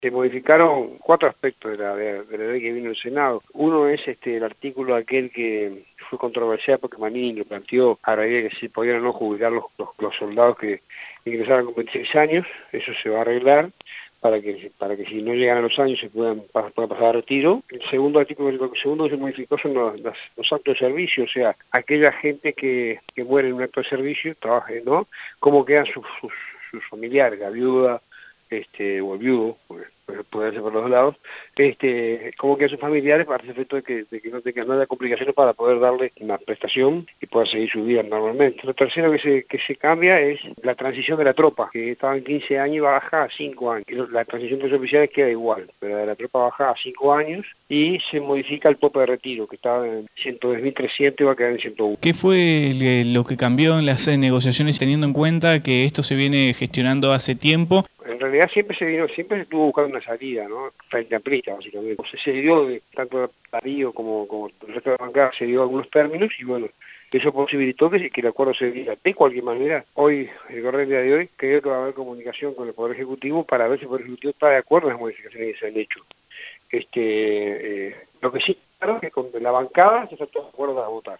Se modificaron 4 aspectos de la ley que vino del Senado. Uno es el artículo aquel que fue controversial porque Manini lo planteó a raíz de que se podían o no jubilar los soldados que ingresaran con 26 años. Eso se va a arreglar para que si no llegan a los años se puedan pasar a retiro. El segundo artículo, lo segundo que se modificó son los actos de servicio, o sea, aquella gente que muere en un acto de servicio, trabaje, ¿no? Cómo quedan sus familiares, la viuda, o el viudo, puede ser por los dos lados, cómo quedan sus familiares para el efecto de que no haya complicaciones para poder darle una prestación y pueda seguir su vida normalmente. Lo tercero que se cambia es la transición de la tropa, que estaba en 15 años y baja a 5 años. La transición de los oficiales queda igual, pero de la tropa baja a 5 años y se modifica el tope de retiro, que estaba en 110.300 y va a quedar en 101. ¿Qué fue lo que cambió en las negociaciones teniendo en cuenta que esto se viene gestionando hace tiempo? En realidad siempre se estuvo buscando una salida, ¿no? Frente amplista, básicamente. Se dio, tanto Darío como el resto de la bancada, se dio algunos términos y bueno, eso posibilitó que el acuerdo se diera. De cualquier manera, hoy, el correo del día de hoy, creo que va a haber comunicación con el Poder Ejecutivo para ver si el Poder Ejecutivo está de acuerdo en las modificaciones que se han hecho. Lo que sí, claro, es que con la bancada se está de acuerdo a votar.